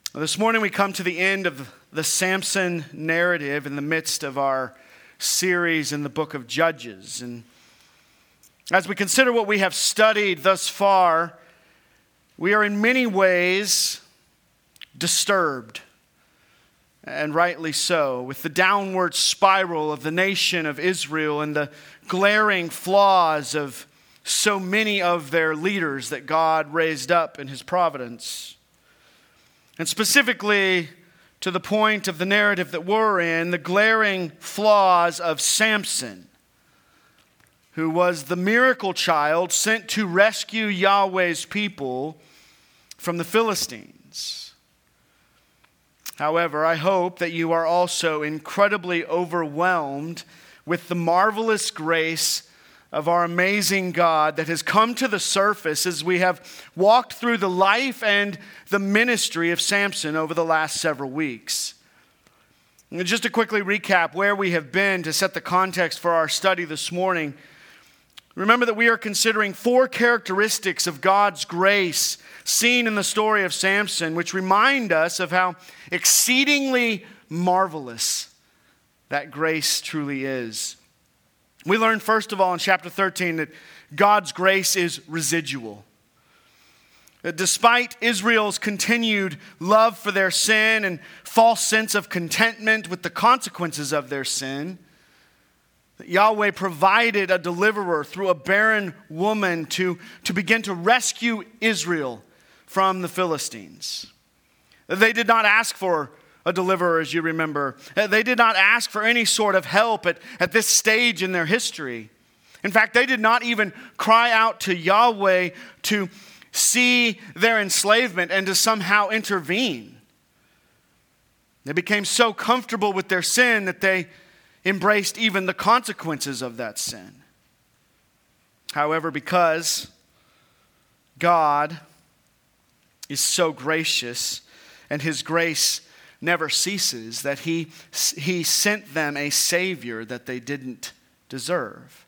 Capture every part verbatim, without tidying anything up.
This morning we come to the end of the Samson narrative in the midst of our series in the book of Judges. And as we consider what we have studied thus far, we are in many ways disturbed, and rightly so, with the downward spiral of the nation of Israel and the glaring flaws of so many of their leaders that God raised up in His providence. And specifically, to the point of the narrative that we're in, the glaring flaws of Samson, who was the miracle child sent to rescue Yahweh's people from the Philistines. However, I hope that you are also incredibly overwhelmed with the marvelous grace of our amazing God that has come to the surface as we have walked through the life and the ministry of Samson over the last several weeks. And just to quickly recap where we have been to set the context for our study this morning, remember that we are considering four characteristics of God's grace seen in the story of Samson, which remind us of how exceedingly marvelous that grace truly is. We learned, first of all, in chapter thirteen that God's grace is residual. That despite Israel's continued love for their sin and false sense of contentment with the consequences of their sin, that Yahweh provided a deliverer through a barren woman to, to begin to rescue Israel from the Philistines. They did not ask for a deliverer, as you remember. They did not ask for any sort of help at, at this stage in their history. In fact, they did not even cry out to Yahweh to see their enslavement and to somehow intervene. They became so comfortable with their sin that they embraced even the consequences of that sin. However, because God is so gracious and His grace never ceases, that he, he sent them a Savior that they didn't deserve.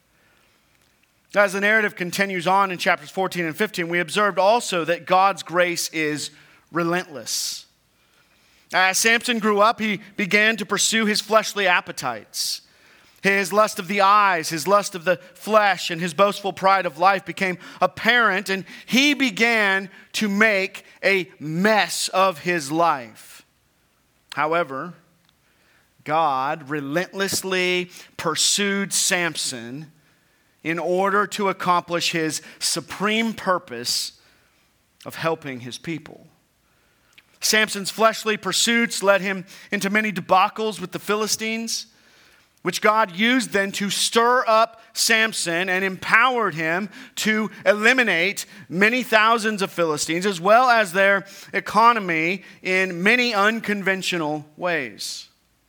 As the narrative continues on in chapters fourteen and fifteen, we observed also that God's grace is relentless. As Samson grew up, he began to pursue his fleshly appetites. His lust of the eyes, his lust of the flesh, and his boastful pride of life became apparent, and he began to make a mess of his life. However, God relentlessly pursued Samson in order to accomplish His supreme purpose of helping His people. Samson's fleshly pursuits led him into many debacles with the Philistines, which God used then to stir up Samson and empowered him to eliminate many thousands of Philistines, as well as their economy in many unconventional ways.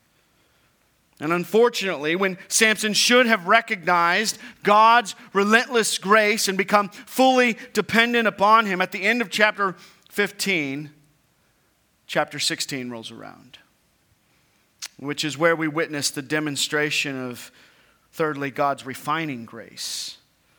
And unfortunately, when Samson should have recognized God's relentless grace and become fully dependent upon Him, at the end of chapter fifteen, chapter sixteen rolls around, which is where we witness the demonstration of, thirdly, God's refining grace.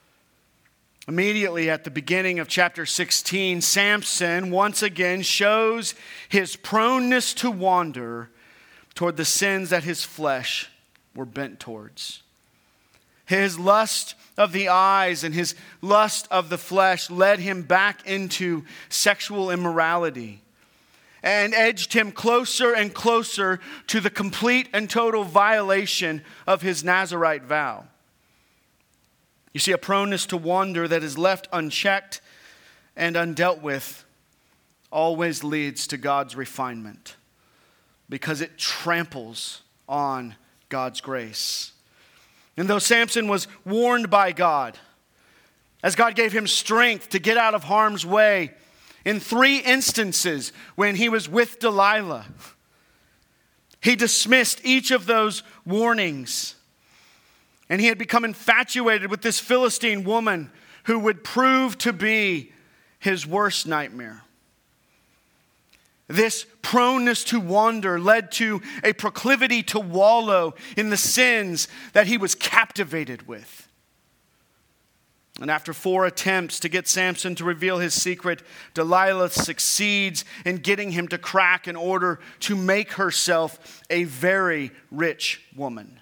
Immediately at the beginning of chapter sixteen, Samson once again shows his proneness to wander toward the sins that his flesh were bent towards. His lust of the eyes and his lust of the flesh led him back into sexual immorality and edged him closer and closer to the complete and total violation of his Nazirite vow. You see, a proneness to wander that is left unchecked and undealt with always leads to God's refinement, because it tramples on God's grace. And though Samson was warned by God, as God gave him strength to get out of harm's way, in three instances when he was with Delilah, he dismissed each of those warnings. And he had become infatuated with this Philistine woman who would prove to be his worst nightmare. This proneness to wander led to a proclivity to wallow in the sins that he was captivated with. And after four attempts to get Samson to reveal his secret, Delilah succeeds in getting him to crack in order to make herself a very rich woman.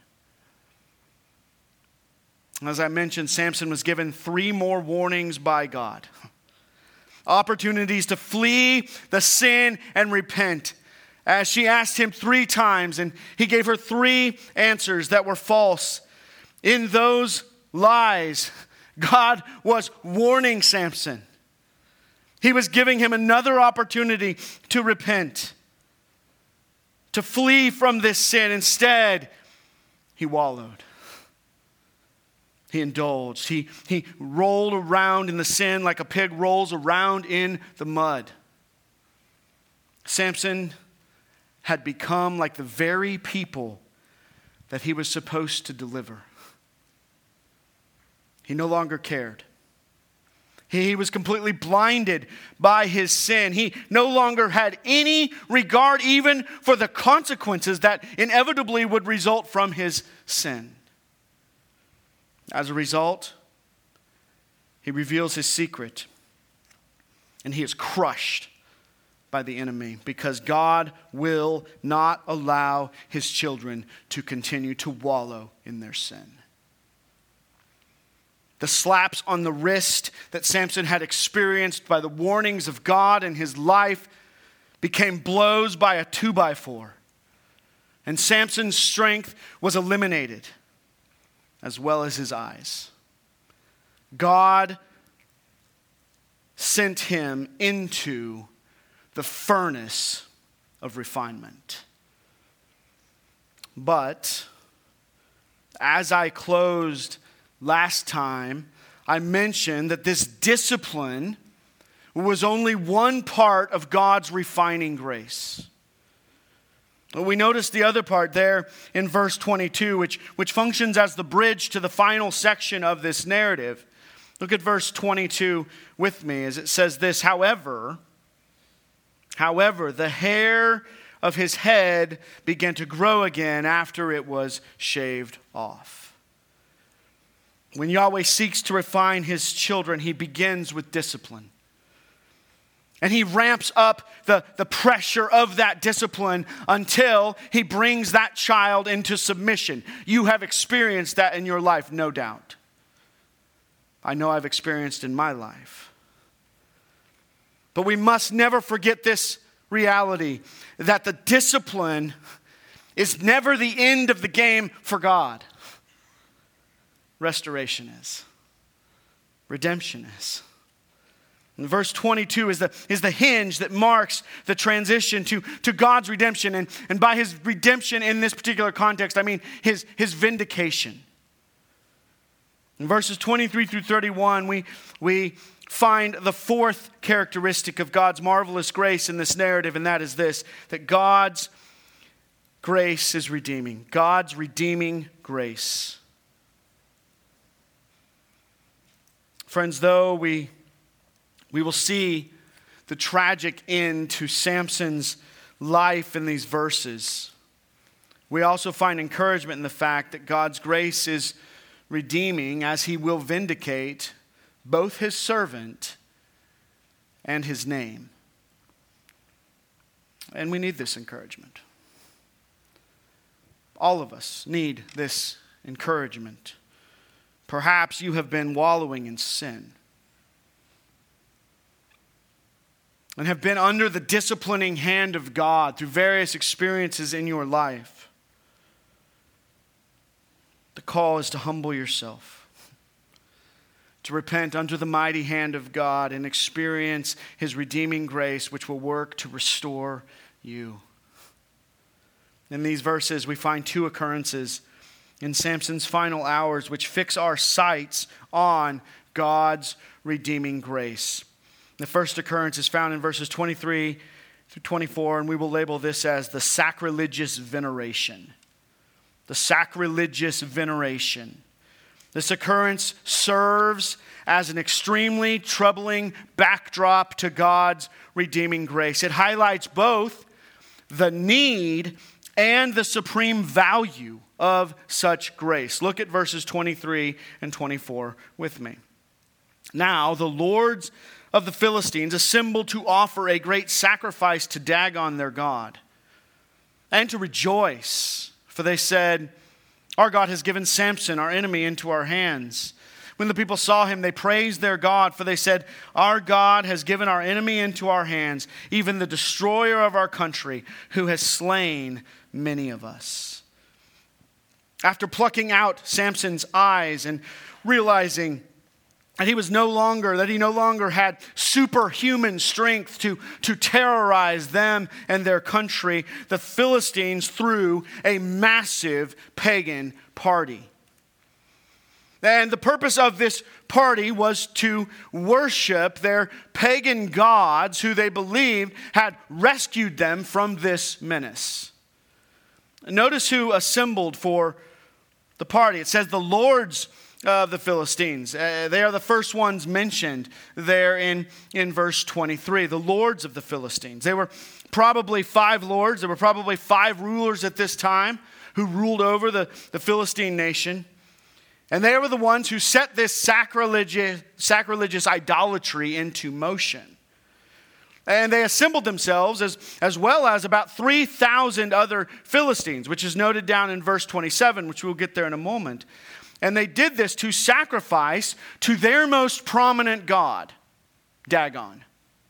As I mentioned, Samson was given three more warnings by God. Opportunities to flee the sin and repent. As she asked him three times, and he gave her three answers that were false. In those lies, God was warning Samson. He was giving him another opportunity to repent, to flee from this sin. Instead, he wallowed. He indulged. He, he rolled around in the sin like a pig rolls around in the mud. Samson had become like the very people that he was supposed to deliver. He no longer cared. He was completely blinded by his sin. He no longer had any regard even for the consequences that inevitably would result from his sin. As a result, he reveals his secret, and he is crushed by the enemy because God will not allow his children to continue to wallow in their sin. The slaps on the wrist that Samson had experienced by the warnings of God in his life became blows by a two by four. And Samson's strength was eliminated, as well as his eyes. God sent him into the furnace of refinement. But as I closed last time, I mentioned that this discipline was only one part of God's refining grace. We notice the other part there in verse twenty-two, which, which functions as the bridge to the final section of this narrative. Look at verse twenty-two with me as it says this, however, however, the hair of his head began to grow again after it was shaved off. When Yahweh seeks to refine his children, he begins with discipline. And he ramps up the, the pressure of that discipline until he brings that child into submission. You have experienced that in your life, no doubt. I know I've experienced in my life. But we must never forget this reality, that the discipline is never the end of the game for God. Restoration is. Redemption is. And verse twenty-two is the, is the hinge that marks the transition to, to God's redemption. And, and by his redemption in this particular context, I mean his, his vindication. In verses twenty-three through thirty-one, we, we find the fourth characteristic of God's marvelous grace in this narrative, and that is this, that God's grace is redeeming. God's redeeming grace. Friends, though we, we will see the tragic end to Samson's life in these verses, we also find encouragement in the fact that God's grace is redeeming as he will vindicate both his servant and his name. And we need this encouragement. All of us need this encouragement. Perhaps you have been wallowing in sin and have been under the disciplining hand of God through various experiences in your life. The call is to humble yourself, to repent under the mighty hand of God and experience his redeeming grace, which will work to restore you. In these verses, we find two occurrences in Samson's final hours, which fix our sights on God's redeeming grace. The first occurrence is found in verses twenty-three through twenty-four, and we will label this as the sacrilegious veneration. The sacrilegious veneration. This occurrence serves as an extremely troubling backdrop to God's redeeming grace. It highlights both the need and the supreme value of such grace. Look at verses twenty-three and twenty-four with me. Now the lords of the Philistines assembled to offer a great sacrifice to Dagon their god, and to rejoice, for they said, "Our God has given Samson, our enemy, into our hands." When the people saw him, they praised their God, for they said, "Our God has given our enemy into our hands, even the destroyer of our country, who has slain many of us." After plucking out Samson's eyes and realizing that he was no longer, that he no longer had superhuman strength to, to terrorize them and their country, the Philistines threw a massive pagan party. And the purpose of this party was to worship their pagan gods who they believed had rescued them from this menace. Notice who assembled for the party. It says the lords of the Philistines. Uh, they are the first ones mentioned there in, in verse twenty-three. The lords of the Philistines. They were probably five lords. There were probably five rulers at this time who ruled over the, the Philistine nation. And they were the ones who set this sacrilegious, sacrilegious idolatry into motion. And they assembled themselves as, as well as about three thousand other Philistines, which is noted down in verse twenty-seven, which we'll get there in a moment. And they did this to sacrifice to their most prominent god, Dagon.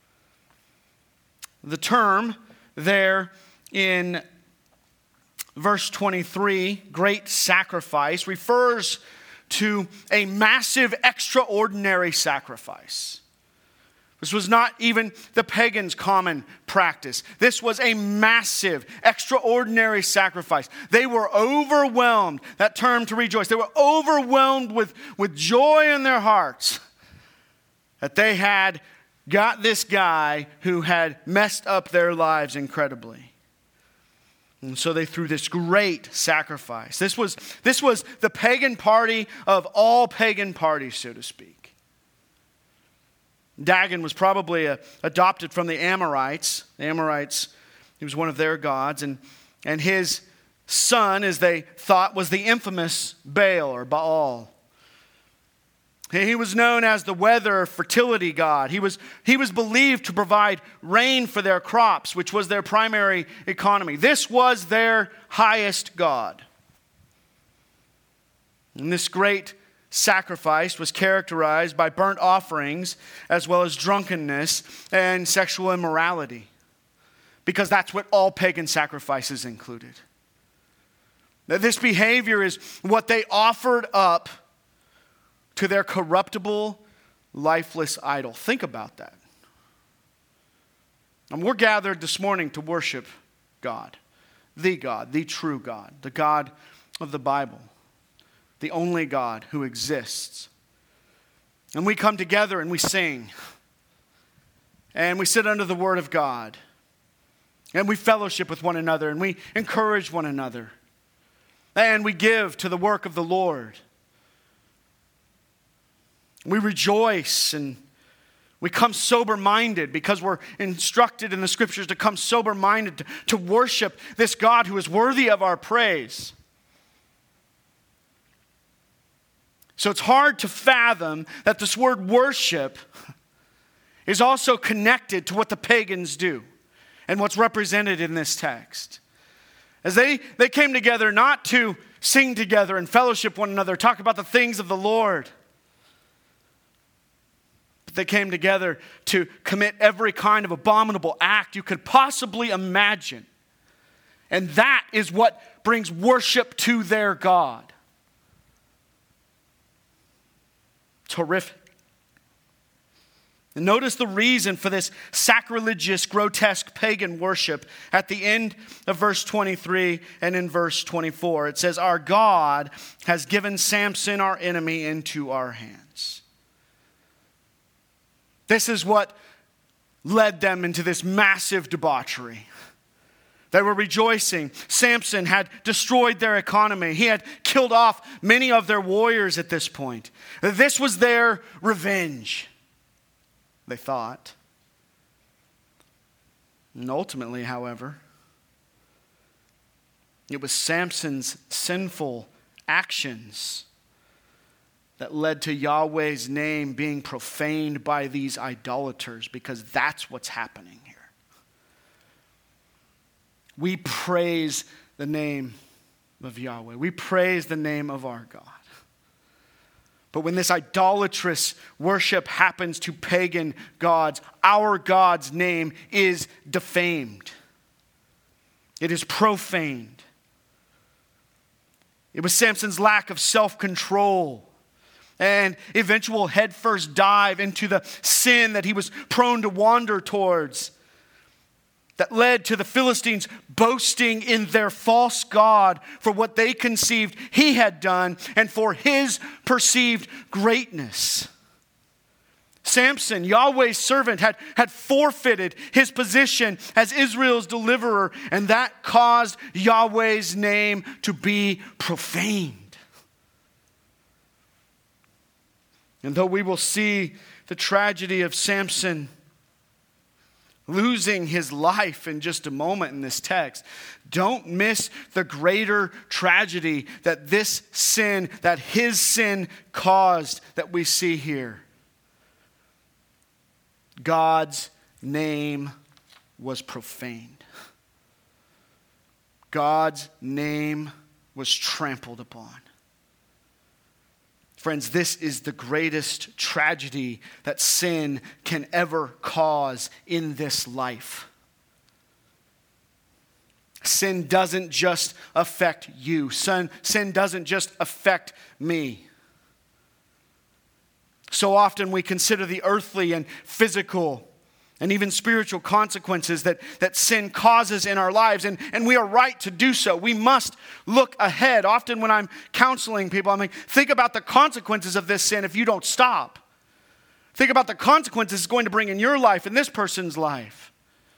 The term there in verse twenty-three, great sacrifice, refers to a massive, extraordinary sacrifice. This was not even the pagans' common practice. This was a massive, extraordinary sacrifice. They were overwhelmed, that term to rejoice, they were overwhelmed with, with joy in their hearts that they had got this guy who had messed up their lives incredibly. And so they threw this great sacrifice. This was, this was the pagan party of all pagan parties, so to speak. Dagon was probably a, adopted from the Amorites. The Amorites, he was one of their gods. And, and his son, as they thought, was the infamous Baal or Baal. He was known as the weather fertility god. He was, he was believed to provide rain for their crops, which was their primary economy. This was their highest god. And this great sacrifice was characterized by burnt offerings as well as drunkenness and sexual immorality, because that's what all pagan sacrifices included. This behavior is what they offered up to their corruptible, lifeless idol. Think about that. And we're gathered this morning to worship God, the God, the true God, the God of the Bible, the only God who exists. And we come together and we sing. And we sit under the Word of God. And we fellowship with one another. And we encourage one another. And we give to the work of the Lord. We rejoice and we come sober-minded because we're instructed in the Scriptures to come sober-minded to, to worship this God who is worthy of our praise. So it's hard to fathom that this word worship is also connected to what the pagans do and what's represented in this text. As they, they came together not to sing together and fellowship one another, talk about the things of the Lord, but they came together to commit every kind of abominable act you could possibly imagine. And that is what brings worship to their God. It's horrific. And notice the reason for this sacrilegious, grotesque pagan worship at the end of verse twenty-three and in verse twenty-four. It says, "Our God has given Samson, our enemy, into our hands." This is what led them into this massive debauchery. They were rejoicing. Samson had destroyed their economy. He had killed off many of their warriors at this point. This was their revenge, they thought. And ultimately, however, it was Samson's sinful actions that led to Yahweh's name being profaned by these idolaters, because that's what's happening here. We praise the name of Yahweh. We praise the name of our God. But when this idolatrous worship happens to pagan gods, our God's name is defamed. It is profaned. It was Samson's lack of self-control and eventual headfirst dive into the sin that he was prone to wander towards that led to the Philistines boasting in their false god for what they conceived he had done and for his perceived greatness. Samson, Yahweh's servant, had, had forfeited his position as Israel's deliverer, and that caused Yahweh's name to be profaned. And though we will see the tragedy of Samson losing his life in just a moment in this text, don't miss the greater tragedy that this sin, that his sin caused, that we see here. God's name was profaned. God's name was trampled upon. Friends, this is the greatest tragedy that sin can ever cause in this life. Sin doesn't just affect you. Sin, sin doesn't just affect me. So often we consider the earthly and physical and even spiritual consequences that, that sin causes in our lives. And, and we are right to do so. We must look ahead. Often when I'm counseling people, I'm like, think about the consequences of this sin if you don't stop. Think about the consequences it's going to bring in your life, in this person's life.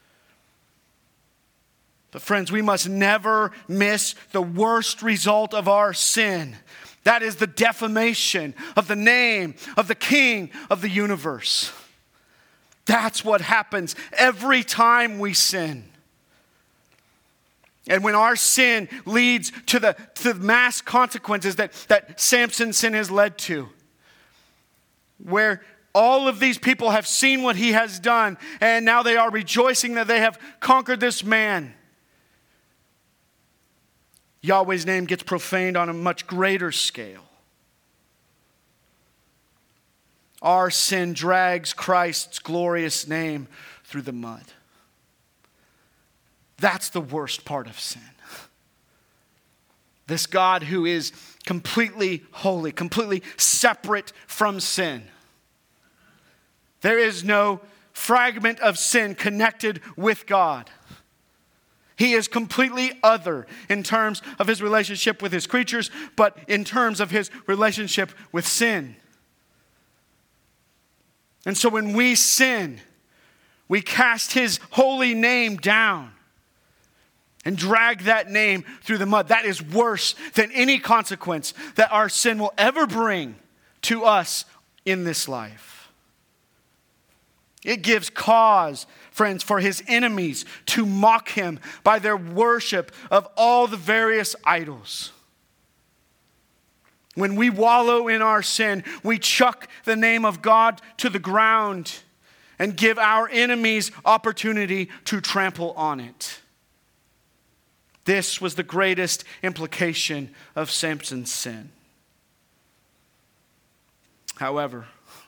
But friends, we must never miss the worst result of our sin. That is the defamation of the name of the King of the universe. That's what happens every time we sin. And when our sin leads to the, to the mass consequences that, that Samson's sin has led to, where all of these people have seen what he has done, and now they are rejoicing that they have conquered this man, Yahweh's name gets profaned on a much greater scale. Our sin drags Christ's glorious name through the mud. That's the worst part of sin. This God who is completely holy, completely separate from sin. There is no fragment of sin connected with God. He is completely other in terms of his relationship with his creatures, but in terms of his relationship with sin. And so when we sin, we cast his holy name down and drag that name through the mud. That is worse than any consequence that our sin will ever bring to us in this life. It gives cause, friends, for his enemies to mock him by their worship of all the various idols. When we wallow in our sin, we chuck the name of God to the ground and give our enemies opportunity to trample on it. This was the greatest implication of Samson's sin. However,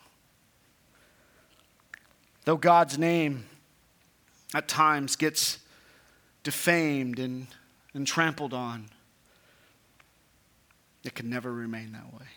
though God's name at times gets defamed and, and trampled on, it can never remain that way.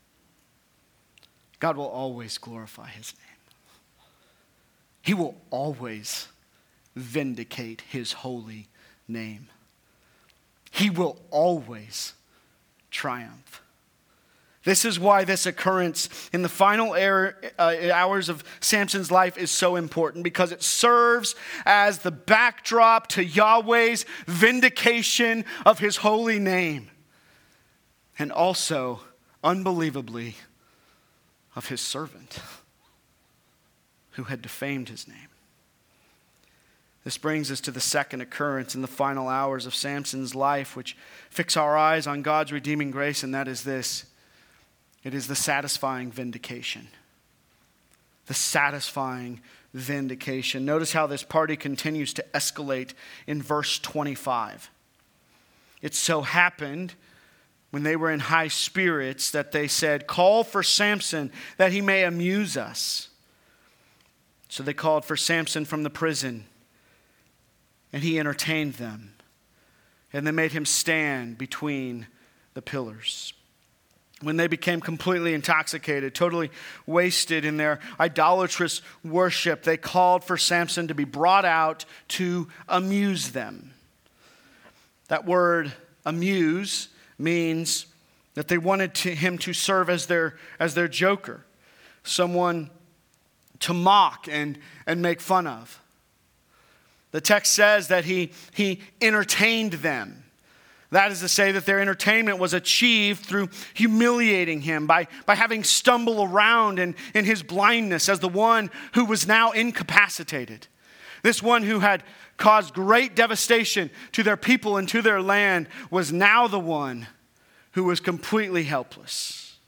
God will always glorify his name. He will always vindicate his holy name. He will always triumph. This is why this occurrence in the final hours of Samson's life is so important, because it serves as the backdrop to Yahweh's vindication of his holy name. And also, unbelievably, of his servant who had defamed his name. This brings us to the second occurrence in the final hours of Samson's life, which fix our eyes on God's redeeming grace, and that is this. It is the satisfying vindication. The satisfying vindication. Notice how this party continues to escalate in verse twenty-five. It so happened when they were in high spirits that they said, "Call for Samson that he may amuse us." So they called for Samson from the prison, and he entertained them. And they made him stand between the pillars. When they became completely intoxicated, totally wasted in their idolatrous worship, they called for Samson to be brought out to amuse them. That word amuse means that they wanted to, him to serve as their, as their joker, someone to mock and, and make fun of. The text says that he, he entertained them. That is to say that their entertainment was achieved through humiliating him, by, by having stumble around in, in his blindness as the one who was now incapacitated. This one who had caused great devastation to their people and to their land was now the one who was completely helpless.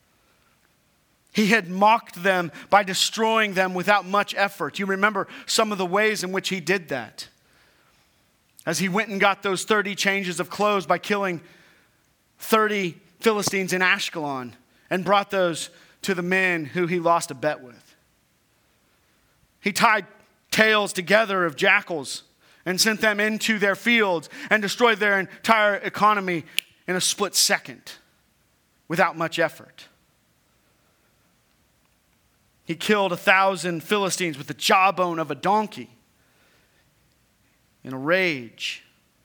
He had mocked them by destroying them without much effort. You remember some of the ways in which he did that. As he went and got those thirty changes of clothes by killing thirty Philistines in Ashkelon and brought those to the men who he lost a bet with. He tied tails together of jackals and sent them into their fields and destroyed their entire economy in a split second without much effort. He killed a thousand Philistines with the jawbone of a donkey in a rage.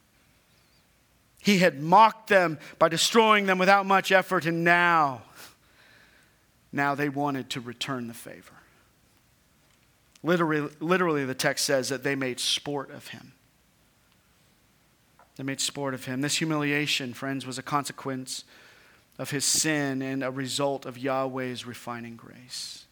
He had mocked them by destroying them without much effort, and now, now they wanted to return the favor. Literally, literally, the text says that they made sport of him. They made sport of him. This humiliation, friends, was a consequence of his sin and a result of Yahweh's refining grace.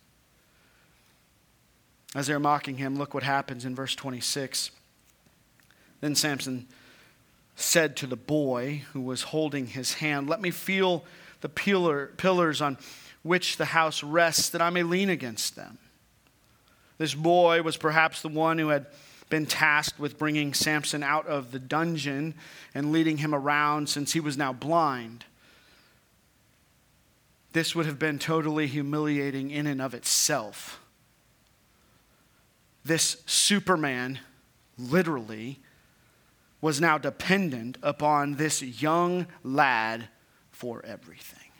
As they're mocking him, look what happens in verse twenty-six. Then Samson said to the boy who was holding his hand, "Let me feel the pillar, pillars on which the house rests, that I may lean against them." This boy was perhaps the one who had been tasked with bringing Samson out of the dungeon and leading him around, since he was now blind. This would have been totally humiliating in and of itself. This Superman, literally, was now dependent upon this young lad for everything.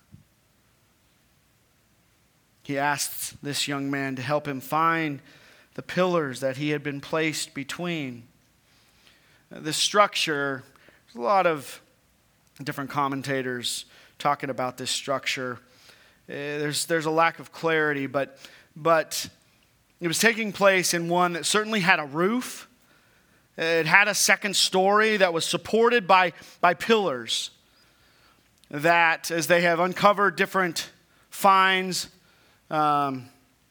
He asked this young man to help him find the pillars that he had been placed between. The structure, there's a lot of different commentators talking about this structure. Uh, there's there's a lack of clarity, but but it was taking place in one that certainly had a roof. It had a second story that was supported by, by pillars that, as they have uncovered different finds um,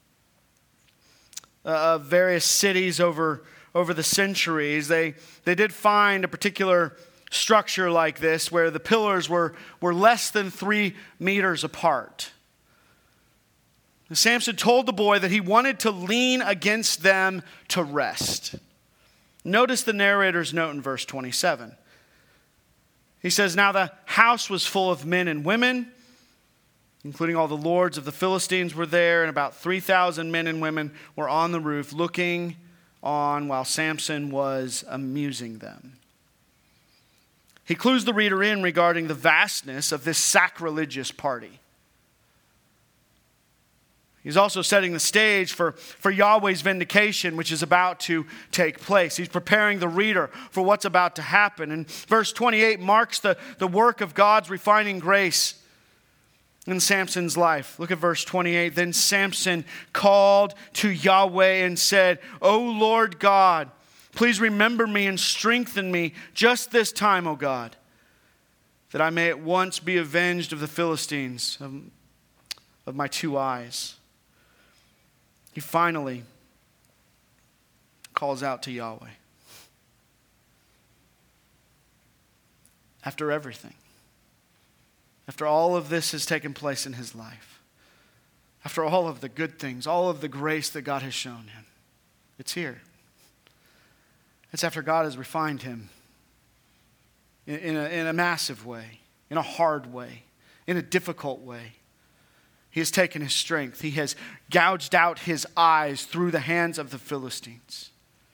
of various cities over, over the centuries, they, they did find a particular structure like this where the pillars were, were less than three meters apart. And Samson told the boy that he wanted to lean against them to rest. Notice the narrator's note in verse twenty-seven. He says, "Now the house was full of men and women, including all the lords of the Philistines were there, and about three thousand men and women were on the roof looking on while Samson was amusing them." He clues the reader in regarding the vastness of this sacrilegious party. He's also setting the stage for, for Yahweh's vindication, which is about to take place. He's preparing the reader for what's about to happen. And verse twenty-eight marks the, the work of God's refining grace in Samson's life. Look at verse twenty-eight. "Then Samson called to Yahweh and said, 'O Lord God, please remember me and strengthen me just this time, O God, that I may at once be avenged of the Philistines, of, of my two eyes.'" He finally calls out to Yahweh. After everything. after all of this has taken place in his life, after all of the good things, all of the grace that God has shown him, it's here. It's after God has refined him in, in, a, in a massive way, in a hard way, in a difficult way. He has taken his strength. He has gouged out his eyes through the hands of the Philistines.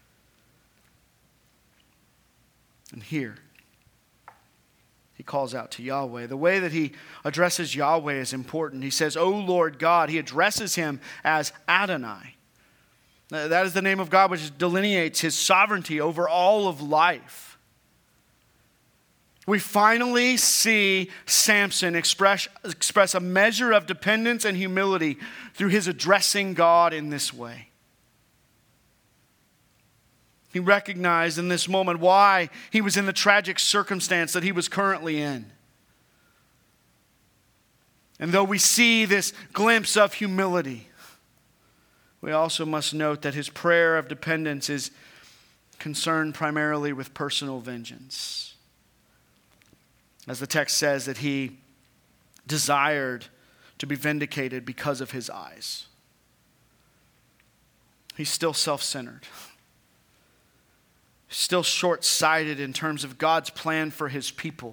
And here, he calls out to Yahweh. The way that he addresses Yahweh is important. He says, "O Lord God." He addresses him as Adonai. That is the name of God which delineates his sovereignty over all of life. We finally see Samson express, express a measure of dependence and humility through his addressing God in this way. He recognized in this moment why he was in the tragic circumstance that he was currently in. And though we see this glimpse of humility, we also must note that his prayer of dependence is concerned primarily with personal vengeance. As the text says, that he desired to be vindicated because of his eyes. He's still self-centered. Still short-sighted in terms of God's plan for his people.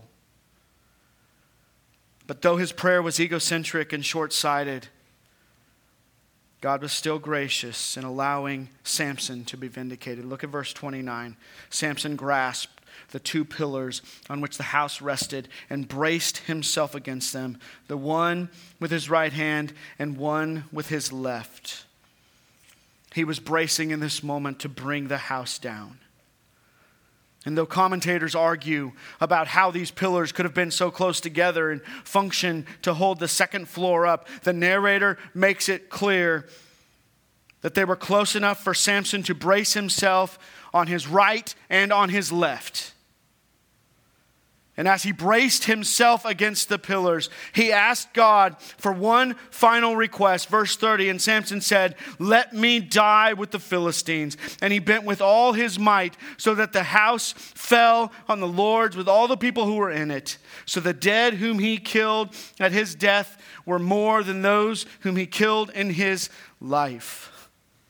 But though his prayer was egocentric and short-sighted, God was still gracious in allowing Samson to be vindicated. Look at verse twenty-nine. Samson grasped the two pillars on which the house rested and braced himself against them, the one with his right hand and one with his left. He was bracing in this moment to bring the house down. And though commentators argue about how these pillars could have been so close together and function to hold the second floor up, the narrator makes it clear that they were close enough for Samson to brace himself on his right and on his left. And as he braced himself against the pillars, he asked God for one final request. Verse thirty, and Samson said, "Let me die with the Philistines." And he bent with all his might so that the house fell on the lords with all the people who were in it. So the dead whom he killed at his death were more than those whom he killed in his life.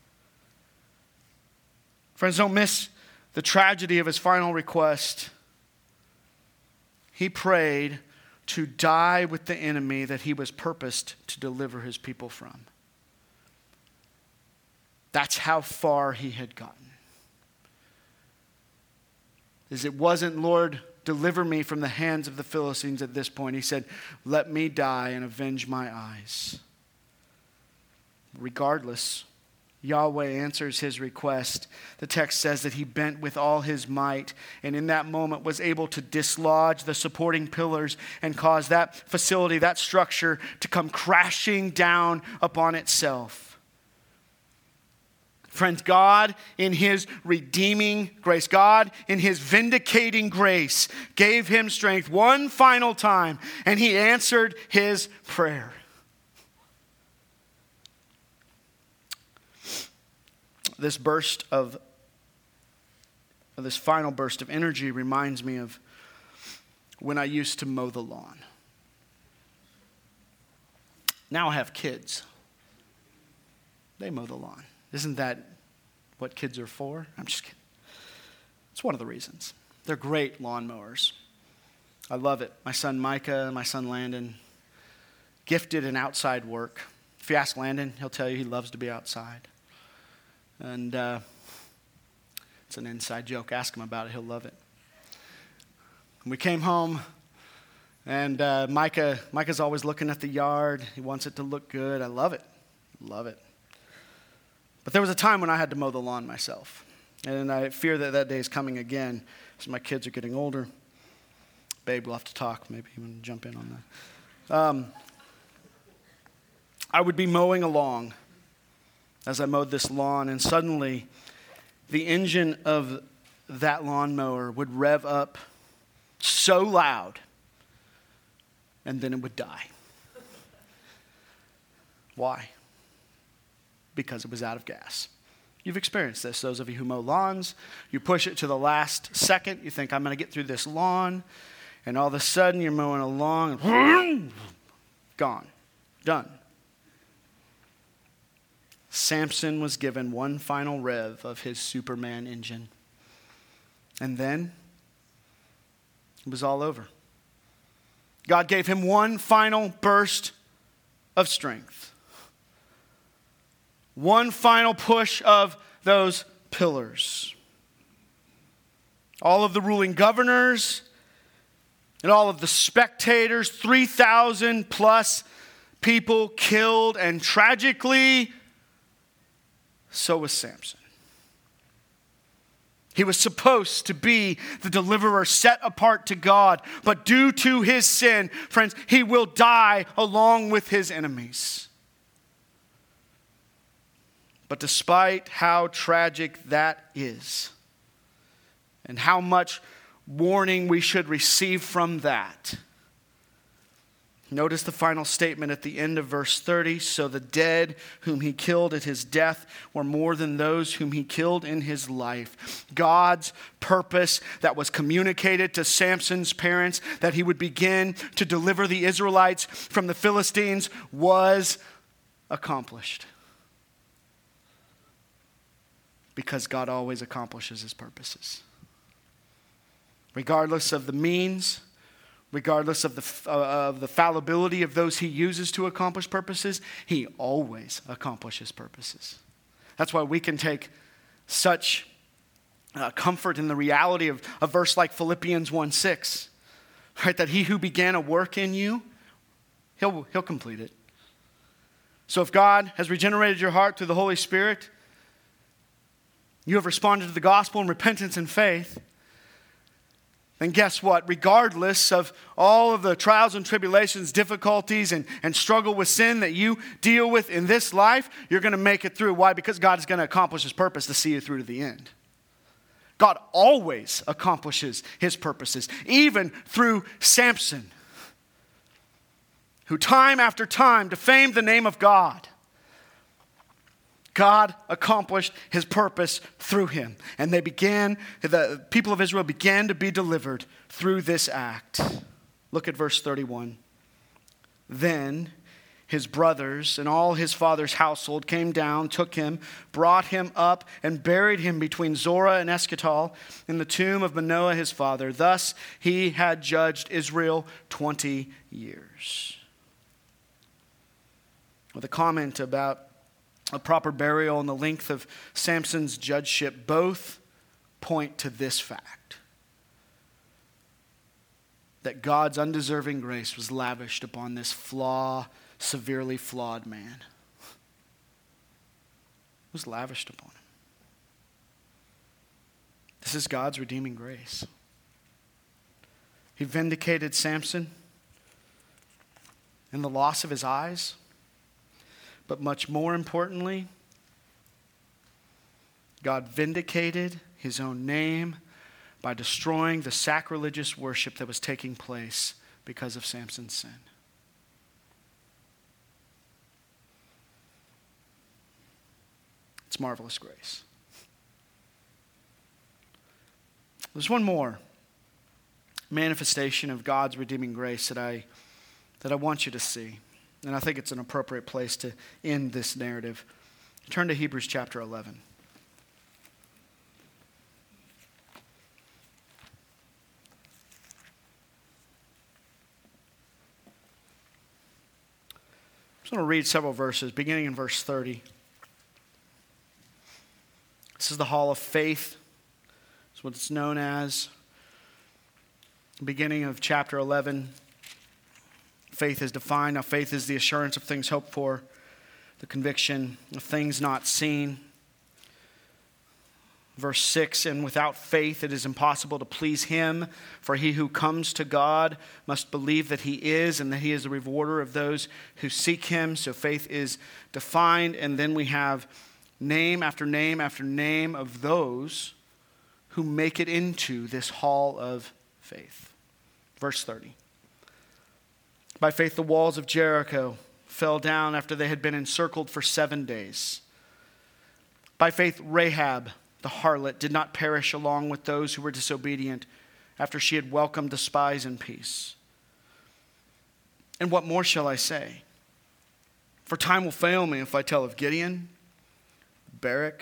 Friends, don't miss the tragedy of his final request. He prayed to die with the enemy that he was purposed to deliver his people from. That's how far he had gotten. As it wasn't, "Lord, deliver me from the hands of the Philistines" at this point. He said, "Let me die and avenge my eyes." Regardless, Yahweh answers his request. The text says that he bent with all his might, and in that moment was able to dislodge the supporting pillars and cause that facility, that structure, to come crashing down upon itself. Friends, God in his redeeming grace, God in his vindicating grace, gave him strength one final time, and he answered his prayer. This burst of, this final burst of energy reminds me of when I used to mow the lawn. Now I have kids. They mow the lawn. Isn't that what kids are for? I'm just kidding. It's one of the reasons. They're great lawnmowers. I love it. My son Micah, my son Landon, gifted in outside work. If you ask Landon, he'll tell you he loves to be outside. And uh, it's an inside joke. Ask him about it. He'll love it. We came home, and uh, Micah, Micah's always looking at the yard. He wants it to look good. I love it. Love it. But there was a time when I had to mow the lawn myself. And I fear that that day is coming again as my kids are getting older. Babe, we'll have to talk. Maybe you want to jump in on that. Um, I would be mowing along as I mowed this lawn, and suddenly the engine of that lawnmower would rev up so loud, and then it would die. Why? Because it was out of gas. You've experienced this, those of you who mow lawns. You push it to the last second. You think, I'm going to get through this lawn. And all of a sudden you're mowing along and gone. Done. Samson was given one final rev of his Superman engine. And then it was all over. God gave him one final burst of strength. One final push of those pillars. All of the ruling governors and all of the spectators, three thousand plus people killed, and tragically, so was Samson. He was supposed to be the deliverer set apart to God, but due to his sin, friends, he will die along with his enemies. But despite how tragic that is, and how much warning we should receive from that, notice the final statement at the end of verse thirty. So the dead whom he killed at his death were more than those whom he killed in his life. God's purpose that was communicated to Samson's parents, that he would begin to deliver the Israelites from the Philistines, was accomplished. Because God always accomplishes his purposes. Regardless of the means, regardless of the, uh, of the fallibility of those he uses to accomplish purposes, he always accomplishes purposes. That's why we can take such uh, comfort in the reality of a verse like Philippians one six, right? That he who began a work in you, he'll, he'll complete it. So if God has regenerated your heart through the Holy Spirit, you have responded to the gospel in repentance and faith, then guess what? Regardless of all of the trials and tribulations, difficulties, and, and struggle with sin that you deal with in this life, you're going to make it through. Why? Because God is going to accomplish his purpose to see you through to the end. God always accomplishes his purposes, even through Samson, who time after time defamed the name of God. God accomplished his purpose through him. And they began, the people of Israel began to be delivered through this act. Look at verse thirty-one. Then his brothers and all his father's household came down, took him, brought him up, and buried him between Zorah and Eschatal in the tomb of Manoah his father. Thus he had judged Israel twenty years. With a comment about a proper burial and the length of Samson's judgeship, both point to this fact: that God's undeserving grace was lavished upon this flaw, severely flawed man. It was lavished upon him. This is God's redeeming grace. He vindicated Samson in the loss of his eyes. But much more importantly, God vindicated his own name by destroying the sacrilegious worship that was taking place because of Samson's sin. It's marvelous grace. There's one more manifestation of God's redeeming grace that I that I want you to see. And I think it's an appropriate place to end this narrative. Turn to Hebrews chapter eleven. I'm just going to read several verses, beginning in verse thirty. This is the hall of faith. It's what it's known as. Beginning of chapter eleven. Faith is defined. Now, faith is the assurance of things hoped for, the conviction of things not seen. Verse six, and without faith it is impossible to please him, for he who comes to God must believe that he is, and that he is a rewarder of those who seek him. So faith is defined, and then we have name after name after name of those who make it into this hall of faith. Verse thirty. By faith, the walls of Jericho fell down after they had been encircled for seven days. By faith, Rahab, the harlot, did not perish along with those who were disobedient after she had welcomed the spies in peace. And what more shall I say? For time will fail me if I tell of Gideon, Barak,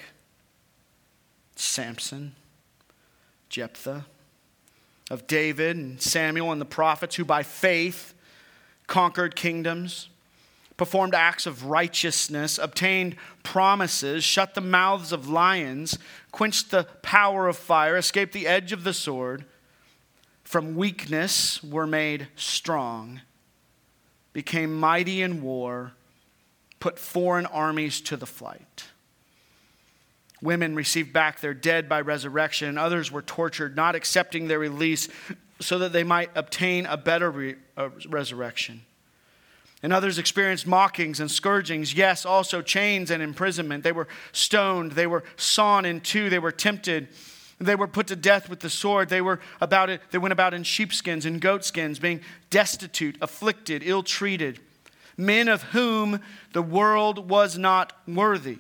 Samson, Jephthah, of David and Samuel and the prophets who by faith conquered kingdoms, performed acts of righteousness, obtained promises, shut the mouths of lions, quenched the power of fire, escaped the edge of the sword, from weakness were made strong, became mighty in war, put foreign armies to the flight. Women received back their dead by resurrection, and others were tortured, not accepting their release so that they might obtain a better re- uh, resurrection. And others experienced mockings and scourgings, yes, also chains and imprisonment. They were stoned, they were sawn in two, they were tempted, they were put to death with the sword. They were about it, they went about in sheepskins and goatskins, being destitute, afflicted, ill-treated, men of whom the world was not worthy,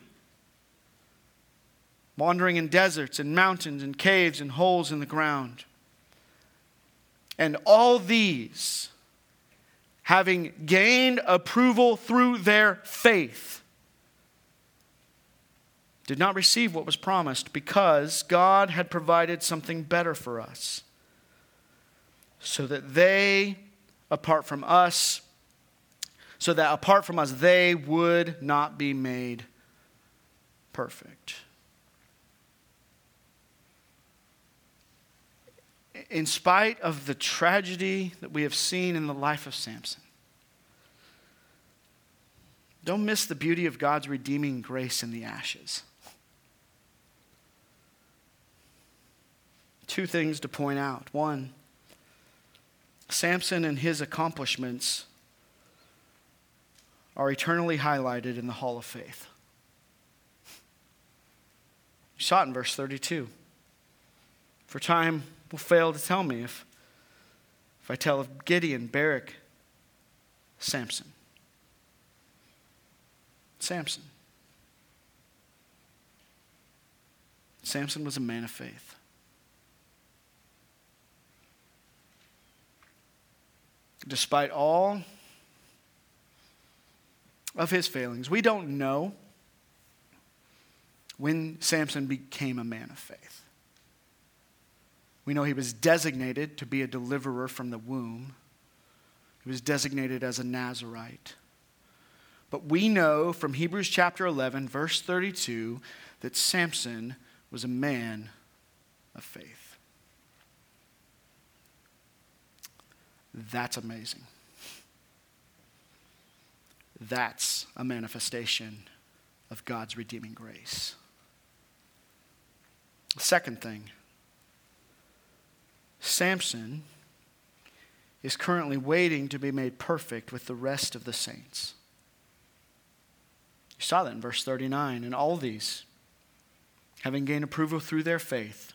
wandering in deserts and mountains and caves and holes in the ground. And all these, having gained approval through their faith, did not receive what was promised because God had provided something better for us, so that they, apart from us, so that apart from us, they would not be made perfect. In spite of the tragedy that we have seen in the life of Samson, don't miss the beauty of God's redeeming grace in the ashes. Two things to point out. One, Samson and his accomplishments are eternally highlighted in the Hall of Faith. You saw it in verse thirty-two. For time will fail to tell me if, if I tell of Gideon, Barak, Samson. Samson. Samson was a man of faith. Despite all of his failings, we don't know when Samson became a man of faith. We know he was designated to be a deliverer from the womb. He was designated as a Nazirite. But we know from Hebrews chapter eleven, verse thirty-two, that Samson was a man of faith. That's amazing. That's a manifestation of God's redeeming grace. The second thing, Samson is currently waiting to be made perfect with the rest of the saints. You saw that in verse thirty-nine. And all these, having gained approval through their faith,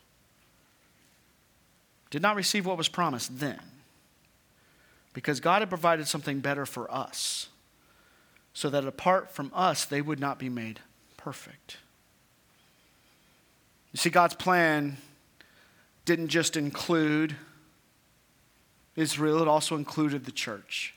did not receive what was promised then, because God had provided something better for us, so that apart from us, they would not be made perfect. You see, God's plan didn't just include Israel, it also included the church.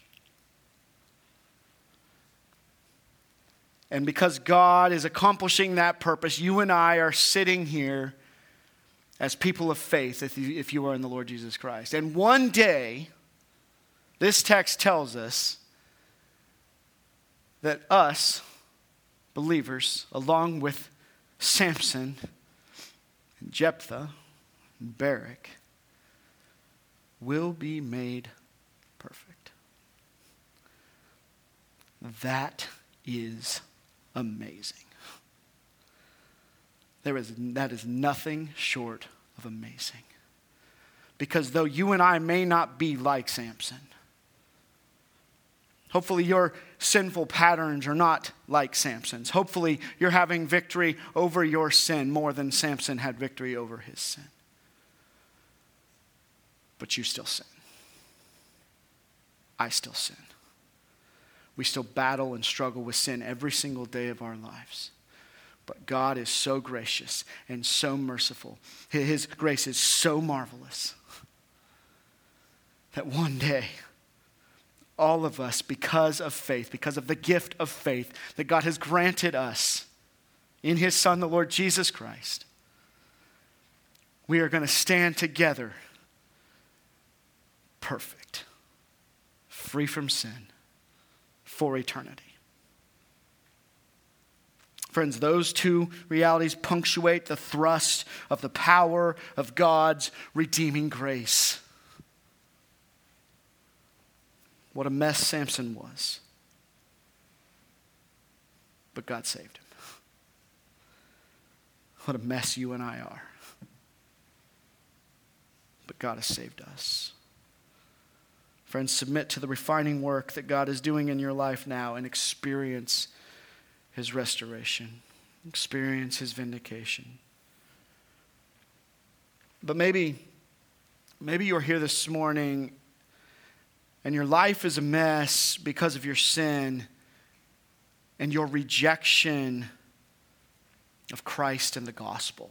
And because God is accomplishing that purpose, you and I are sitting here as people of faith if you, if you are in the Lord Jesus Christ. And one day, this text tells us that us, believers, along with Samson and Jephthah and Barak, will be made perfect. That is amazing. There is, that is nothing short of amazing. Because though you and I may not be like Samson, hopefully your sinful patterns are not like Samson's. Hopefully you're having victory over your sin more than Samson had victory over his sin. But you still sin. I still sin. We still battle and struggle with sin every single day of our lives. But God is so gracious and so merciful. His grace is so marvelous that one day, all of us, because of faith, because of the gift of faith that God has granted us in his Son, the Lord Jesus Christ, we are going to stand together perfect, free from sin, for eternity. Friends, those two realities punctuate the thrust of the power of God's redeeming grace. What a mess Samson was. But God saved him. What a mess you and I are. But God has saved us. Friends, submit to the refining work that God is doing in your life now and experience his restoration. Experience his vindication. But maybe, maybe you're here this morning and your life is a mess because of your sin and your rejection of Christ and the gospel.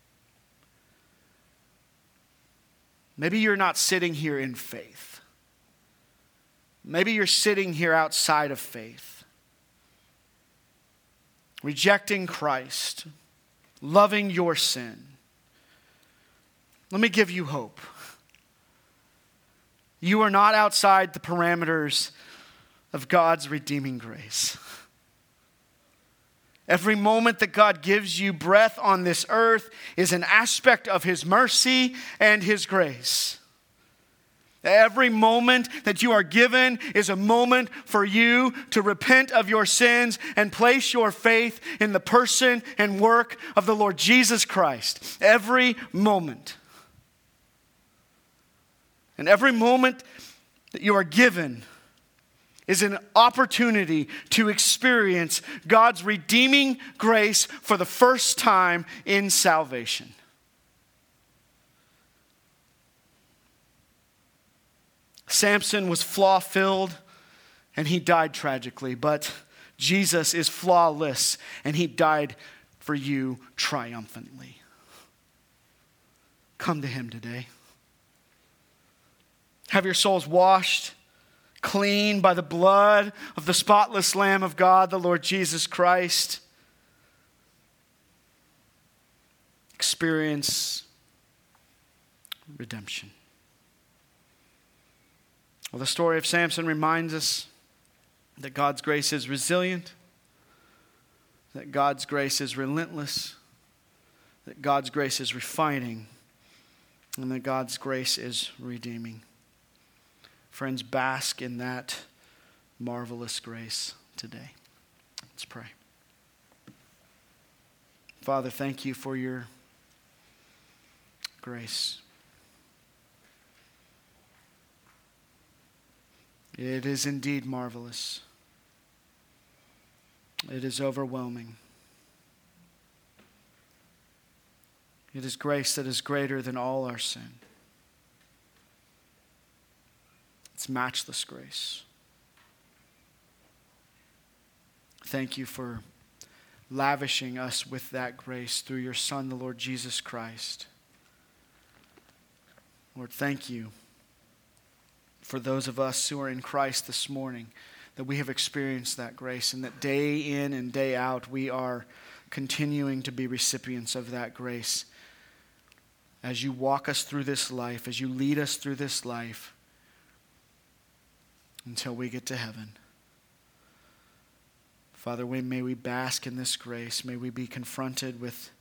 Maybe you're not sitting here in faith. Maybe you're sitting here outside of faith. Rejecting Christ. Loving your sin. Let me give you hope. You are not outside the parameters of God's redeeming grace. Every moment that God gives you breath on this earth is an aspect of his mercy and his grace. Every moment that you are given is a moment for you to repent of your sins and place your faith in the person and work of the Lord Jesus Christ. Every moment. And every moment that you are given is an opportunity to experience God's redeeming grace for the first time in salvation. Samson was flaw-filled and he died tragically, but Jesus is flawless and he died for you triumphantly. Come to him today. Have your souls washed clean by the blood of the spotless Lamb of God, the Lord Jesus Christ. Experience redemption. Well, the story of Samson reminds us that God's grace is resilient, that God's grace is relentless, that God's grace is refining, and that God's grace is redeeming. Friends, bask in that marvelous grace today. Let's pray. Father, thank you for your grace. It is indeed marvelous. It is overwhelming. It is grace that is greater than all our sin. It's matchless grace. Thank you for lavishing us with that grace through your Son, the Lord Jesus Christ. Lord, thank you for those of us who are in Christ this morning, that we have experienced that grace and that day in and day out we are continuing to be recipients of that grace. As you walk us through this life, as you lead us through this life, until we get to heaven. Father, we, may we bask in this grace. May we be confronted with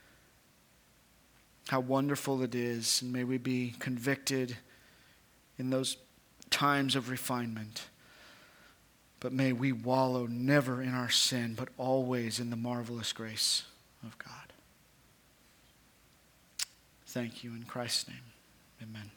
how wonderful it is. And may we be convicted in those times of refinement. But may we wallow never in our sin, but always in the marvelous grace of God. Thank you in Christ's name. Amen.